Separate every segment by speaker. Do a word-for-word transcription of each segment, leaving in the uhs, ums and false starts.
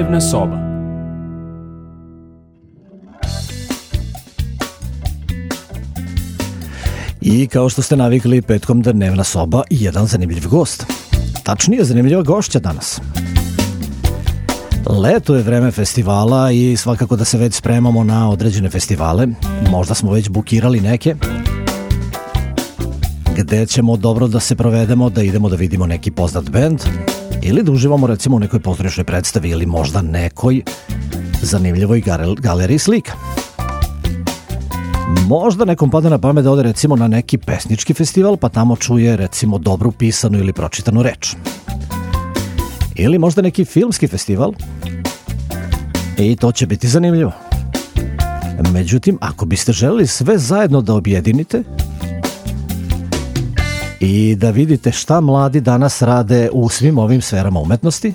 Speaker 1: Dnevna soba.
Speaker 2: I kao što ste navikli, petkom Dnevna soba i jedan zanimljiv gost. Tačnije, zanimljiva gošća danas. Leto je vreme festivala i svakako da se već spremamo na određene festivale. Možda smo već bukirali neke, gde ćemo dobro da se provedemo, da idemo da vidimo neki poznat bend ili da uživamo recimo u nekoj pozorišnoj predstavi ili možda nekoj zanimljivoj galeriji slika. Možda nekom pada na pamet da ode recimo na neki pesnički festival pa tamo čuje recimo dobru pisanu ili pročitanu reč. Ili možda neki filmski festival i to će biti zanimljivo. Međutim, ako biste želeli sve zajedno da objedinite i da vidite šta mladi danas rade u svim ovim sferama umetnosti,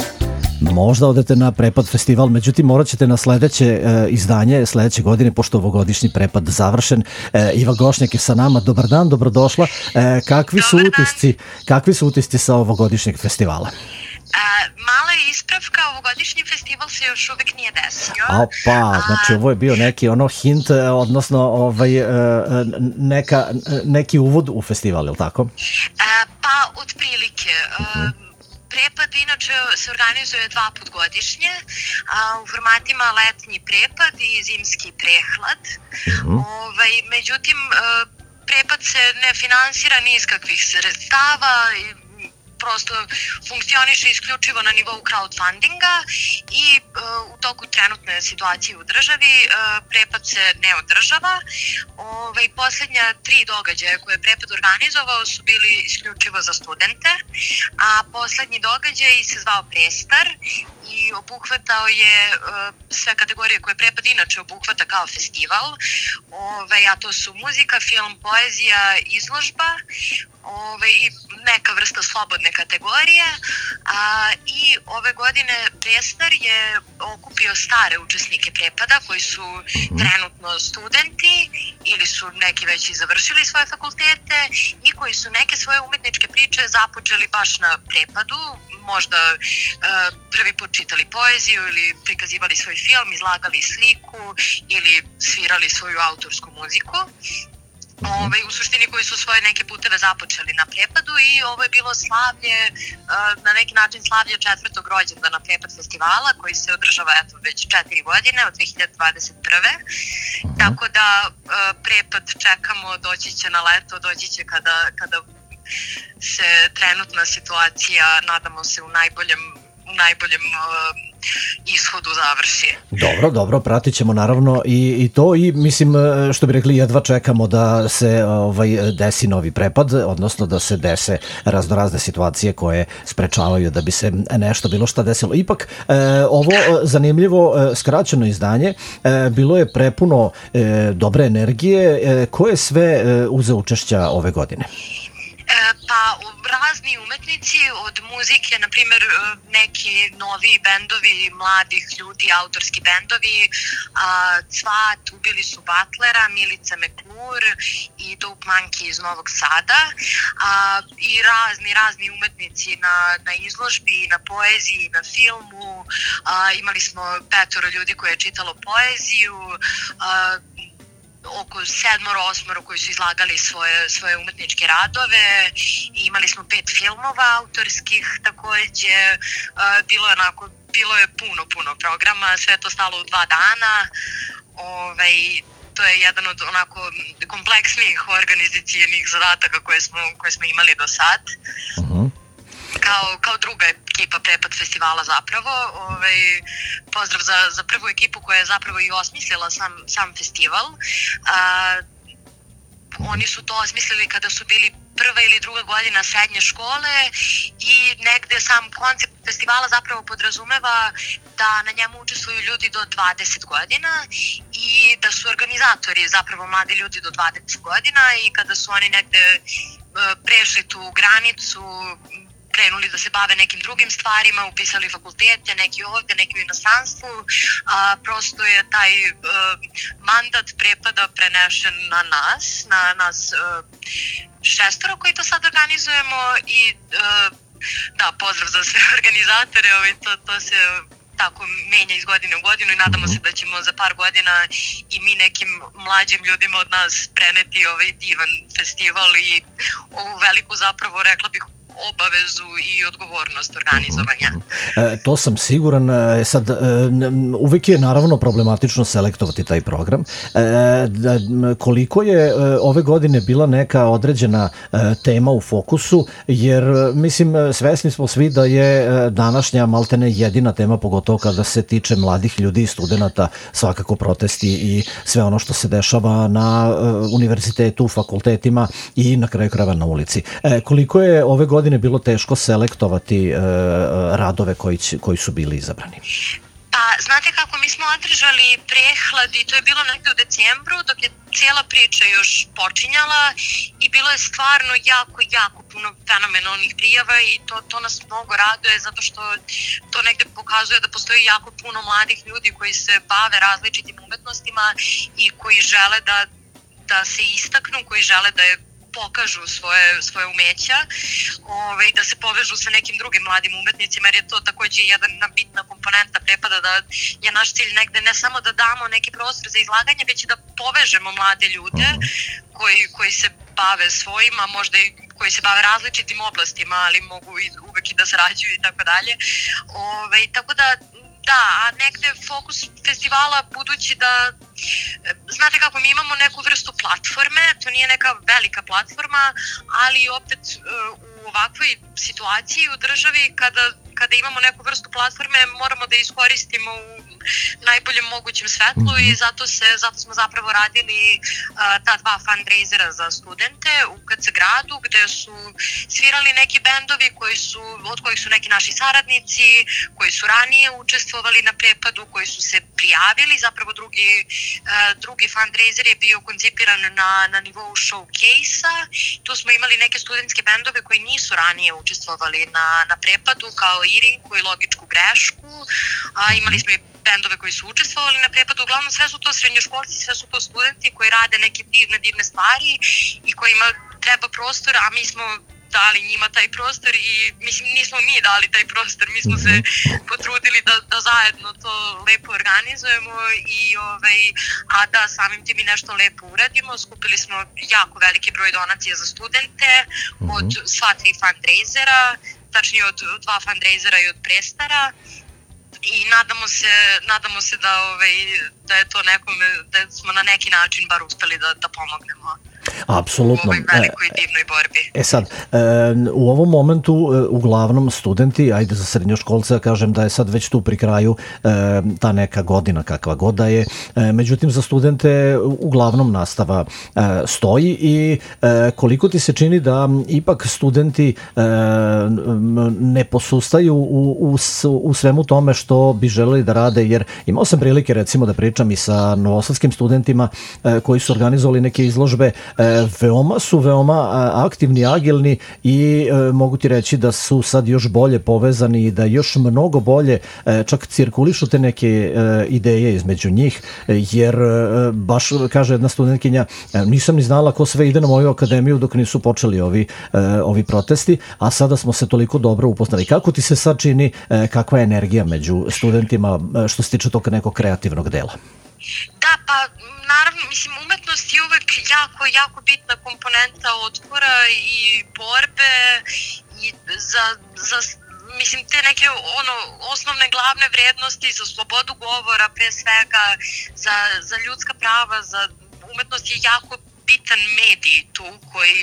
Speaker 2: možda odete na Prepad festival, međutim morat ćete na sledeće e, izdanje, sledeće godine, pošto ovogodišnji Prepad završen. E, Iva Gošnjak je sa nama. Dobar dan, dobrodošla. E, kakvi su utisci, kakvi su utisci sa ovogodišnjeg festivala?
Speaker 3: A, mala je ispravka, ovogodišnji festival se još uvek nije desio.
Speaker 2: Opa, znači ovo je bio neki ono hint, odnosno ovaj, neka, neki uvod u festival, je li tako?
Speaker 3: A, pa, otprilike. Uh-huh. Prepad inače se organizuje dva put godišnje, a, u formatima letnji prepad i zimski prehlad. Uh-huh. Ovaj, međutim, prepad se ne finansira ni iz kakvih sredstava, prosto funkcioniše isključivo na nivou crowdfundinga i uh, u toku trenutne situacije u državi uh, Prepad se ne održava. Ovaj, poslednja tri događaja koje je Prepad organizovao su bili isključivo za studente, a poslednji događaj se zvao Prestar i obuhvatao je uh, sve kategorije koje Prepad inače obuhvata kao festival, ovaj, a to su muzika, film, poezija, izložba, Ove, i neka vrsta slobodne kategorije, a, i ove godine Prestar je okupio stare učesnike Prepada koji su trenutno studenti ili su neki već i završili svoje fakultete i koji su neke svoje umetničke priče započeli baš na Prepadu, možda a, prvi put čitali poeziju ili prikazivali svoj film, izlagali sliku ili svirali svoju autorsku muziku. Ove, u suštini koji su svoje neke puteve započeli na Prepadu i ovo je bilo slavlje, na neki način slavlje četvrtog rođendana Prepad festivala koji se održava eto već četiri godine od dve hiljade dvadeset prve. Uh-huh. Tako da Prepad čekamo, doći će na leto, doći će kada, kada se trenutna situacija, nadamo se u najboljem, u najboljem ishodu završi.
Speaker 2: Dobro, dobro, pratit ćemo naravno i, i to i mislim što bi rekli jedva čekamo da se ovaj, desi novi Prepad, odnosno da se dese raznorazne situacije koje sprečavaju da bi se nešto bilo šta desilo. Ipak e, ovo zanimljivo e, skraćeno izdanje e, bilo je prepuno e, dobre energije. E, ko je sve e, uzeo učešća ove godine?
Speaker 3: Pa razni umetnici, od muzike, na primjer neki novi bendovi, mladih ljudi, autorski bendovi, Cvat, ubili su Butlera, Milica Meklur i Dope Monkey iz Novog Sada, i razni, razni umetnici na, na izložbi, na poeziji, na filmu. Imali smo petoro ljudi koje je čitalo poeziju, oko sedmoro, osmoro koji su izlagali svoje, svoje umetničke radove, i imali smo pet filmova autorskih takođe. Bilo je onako, bilo je puno, puno programa, sve to stalo u dva dana. Ovaj, to je jedan od onako kompleksnijih organizacijenih zadataka koje smo, koje smo imali do sad. Uh-huh. Kao, kao druga ekipa Prepad festivala zapravo. Ovaj, pozdrav za, za prvu ekipu koja je zapravo i osmislila sam, sam festival. A, oni su to osmislili kada su bili prva ili druga godina srednje škole i negde sam koncept festivala zapravo podrazumeva da na njemu učestvuju ljudi do dvadeset godina i da su organizatori zapravo mladi ljudi do dvadeset godina, i kada su oni negde prešli tu granicu, krenuli da se bave nekim drugim stvarima, upisali fakultete, neki ovde, neki u inostranstvu, a prosto je taj uh, mandat Prepada prenešen na nas, na nas uh, šestoro koji to sad organizujemo, i uh, da, pozdrav za sve organizatore, ovaj, to, to se tako menja iz godine u godinu i nadamo se da ćemo za par godina i mi nekim mlađim ljudima od nas preneti ovaj divan festival i ovu veliku zapravo, rekla bih, obavezu i odgovornost organizovanja.
Speaker 2: E, to sam siguran. E, sad, e, uvijek je naravno problematično selektovati taj program. E, da, koliko je e, ove godine bila neka određena e, tema u fokusu, jer mislim, svesni smo svi da je e, današnja maltene jedina tema, pogotovo kada se tiče mladih ljudi i studenta, svakako protesti i sve ono što se dešava na e, univerzitetu, fakultetima i na kraju krajeva na ulici. E, koliko je ove godine je bilo teško selektovati e, radove koji, će, koji su bili izabrani?
Speaker 3: Pa, znate kako, mi smo održali prehlad i to je bilo negde u decembru, dok je cijela priča još počinjala i bilo je stvarno jako, jako puno fenomenalnih prijava i to, to nas mnogo raduje zato što to negde pokazuje da postoji jako puno mladih ljudi koji se bave različitim umetnostima i koji žele da, da se istaknu, koji žele da je pokažu svoje, svoje umeća, ovaj, da se povežu sa nekim drugim mladim umetnicima, jer je to takođe jedna bitna komponenta prepada, da je naš cilj negde ne samo da damo neki prostor za izlaganje, već i da povežemo mlade ljude koji, koji se bave svojima, možda i koji se bave različitim oblastima, ali mogu i, uvek i da sarađuju i tako dalje. Ovaj, tako da da, a negde fokus festivala, budući da, znate kako, mi imamo neku vrstu platforme, to nije neka velika platforma, ali opet u ovakvoj situaciji u državi, kada, kada imamo neku vrstu platforme, moramo da iskoristimo u najboljem mogućem svetlu i zato, se, zato smo zapravo radili uh, ta dva fundraisera za studente u K C gradu, gde su svirali neki bendovi koji su, od kojih su neki naši saradnici, koji su ranije učestvovali na prepadu, koji su se prijavili. Zapravo drugi, uh, drugi fundraiser je bio koncipiran na, na nivou showcase-a. Tu smo imali neke studentske bendove koji nisu ranije učestvovali na, na prepadu, kao Irinku i Logičku grešku, a imali smo i bendove koji su učestvovali na prepadu. Uglavnom sve su to srednjoškolci, sve su to studenti koji rade neke divne, divne stvari i kojima treba prostor, a mi smo dali njima taj prostor i mislim nismo mi dali taj prostor, mi smo se potrudili da, da zajedno to lepo organizujemo i ovaj, a da samim tim i nešto lepo uradimo. Skupili smo jako veliki broj donacija za studente od sva tri fundraisera, tačnije od dva fundraisera i od Prestara. I nadamo se, nadamo se da, ovaj, da je to nekome, da smo na neki način bar uspeli da, da pomognemo.
Speaker 2: Apsolutno.
Speaker 3: U ovoj velikoj divnoj borbi.
Speaker 2: E sad, e, u ovom momentu e, uglavnom studenti, ajde za srednjoškolce, kažem da je sad već tu pri kraju e, ta neka godina kakva god da je, e, međutim za studente uglavnom nastava e, stoji i e, koliko ti se čini da ipak studenti e, ne posustaju u, u, u svemu tome što bi želeli da rade, jer imao sam prilike recimo da pričam i sa novosadskim studentima e, koji su organizovali neke izložbe. E, veoma su veoma aktivni, agilni i e, mogu ti reći da su sad još bolje povezani i da još mnogo bolje e, čak cirkulišu te neke e, ideje između njih, jer e, baš kaže jedna studentkinja, e, nisam ni znala ko sve ide na moju akademiju dok nisu počeli ovi, e, ovi protesti, a sada smo se toliko dobro upoznali. Kako ti se sad čini, e, kakva je energija među studentima e, što se tiče tog nekog kreativnog dela?
Speaker 3: Da, pa naravno, mislim, umetnost je uvek jako, jako bitna komponenta otpora i borbe i za, za mislim, te neke ono, osnovne glavne vrednosti za slobodu govora, pre svega, za, za ljudska prava, za umetnost je jako bitan medij tu koji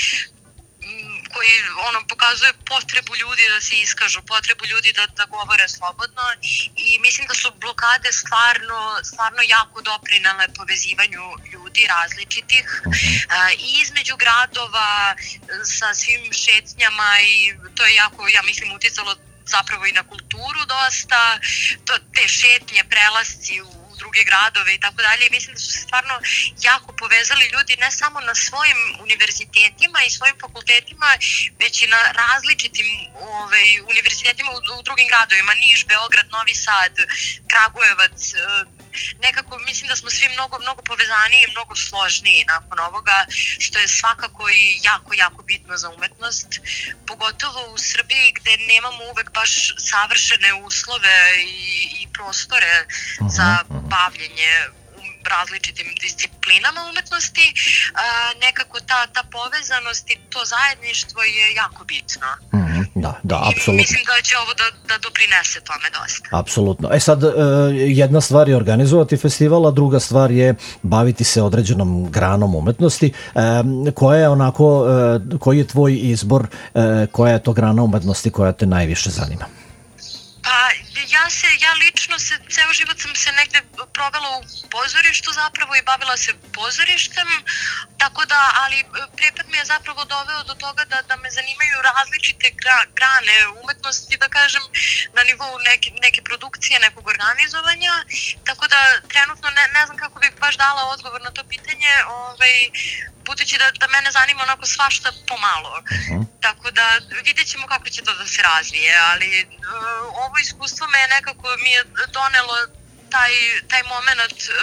Speaker 3: koji ono pokazuje potrebu ljudi da se iskažu, potrebu ljudi da, da govore slobodno i mislim da su blokade stvarno, stvarno jako doprinele povezivanju ljudi različitih uh-huh. uh, i između gradova sa svim šetnjama i to je jako, ja mislim, uticalo zapravo i na kulturu dosta, to, te šetnje, prelasci u druge gradove i tako dalje. Mislim da su se stvarno jako povezali ljudi ne samo na svojim univerzitetima i svojim fakultetima, već i na različitim ovaj, univerzitetima u, u drugim gradovima, Niš, Beograd, Novi Sad, Kragujevac. Nekako mislim da smo svi mnogo, mnogo povezaniji i mnogo složniji nakon ovoga, što je svakako i jako, jako bitno za umetnost. Pogotovo u Srbiji gde nemamo uvek baš savršene uslove i, i prostore uh-huh, za uh-huh. bavljenje različitim disciplinama umetnosti, nekako ta, ta povezanost i to zajedništvo je jako bitno.
Speaker 2: Mm, da, da, apsolutno.
Speaker 3: I mislim da će ovo da, da doprinese tome dosta.
Speaker 2: Apsolutno. E sad, jedna stvar je organizovati festival, a druga stvar je baviti se određenom granom umetnosti. Koja je onako, koji je tvoj izbor, koja je to grana umetnosti koja te najviše zanima?
Speaker 3: Pa, ja se, ja lično se, ceo život sam se negde provela u pozorištu zapravo i bavila se pozorištem, tako da, ali prepad me je zapravo doveo do toga da, da me zanimaju različite gra, grane umetnosti, da kažem, na nivou neke, neke produkcije, nekog organizovanja, tako da trenutno ne, ne znam kako bih baš dala odgovor na to pitanje, ovaj, budući da, da mene zanima onako svašta pomalo. Uh-huh. Tako da vidjet ćemo kako će to da se razvije, ali uh, ovo iskustvo me je nekako mi je donelo taj, taj moment uh,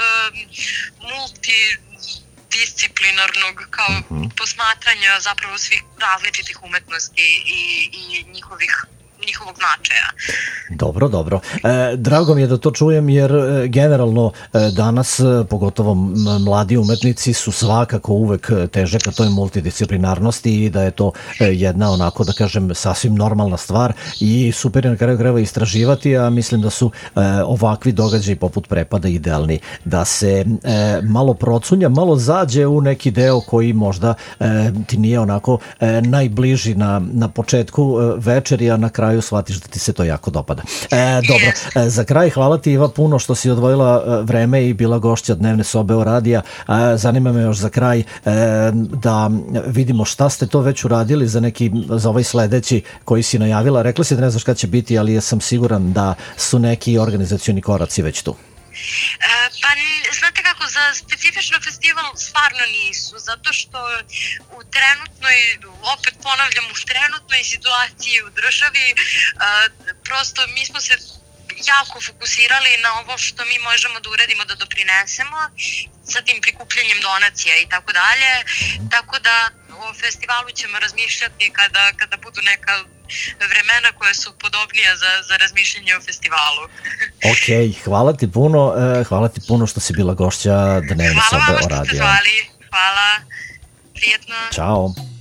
Speaker 3: multidisciplinarnog kao uh-huh. posmatranja zapravo svih različitih umetnosti i, i njihovih njihovog značaja.
Speaker 2: Dobro, dobro. E, drago mi je da to čujem jer e, generalno e, danas, e, pogotovo mladi umetnici su svakako uvek teže ka toj multidisciplinarnosti i da je to e, jedna onako da kažem sasvim normalna stvar i super je na kraju krajeva istraživati, a mislim da su e, ovakvi događaji poput prepada idealni da se e, malo procunja, malo zađe u neki deo koji možda e, ti nije onako e, najbliži na, na početku e, večeri, a na kraju shvatiš da ti se to jako dopada. E, dobro, e, za kraj hvala ti Iva puno što si odvojila vreme i bila gošća Dnevne sobe o radija. E, zanima me još za kraj e, da vidimo šta ste to već uradili za neki, za ovaj sledeći koji si najavila. Rekla si da ne znaš kada će biti, ali ja sam siguran da su neki organizacioni koraci već tu.
Speaker 3: E, pa znate kako, za specifično festival stvarno nisu, zato što u trenutnoj, opet ponavljam, u trenutnoj situaciji u državi e, prosto mi smo se jako fokusirali na ovo što mi možemo da uradimo da doprinesemo sa tim prikupljanjem donacija i tako dalje, tako da o festivalu ćemo razmišljati kada, kada budu neka vremena koja su podobnija za, za razmišljanje o festivalu.
Speaker 2: Ok, hvala ti puno, hvala ti puno što si bila gošća Dnevne sobe o radiju.
Speaker 3: Hvala vam što ste zvali, hvala, prijetno.
Speaker 2: Ćao.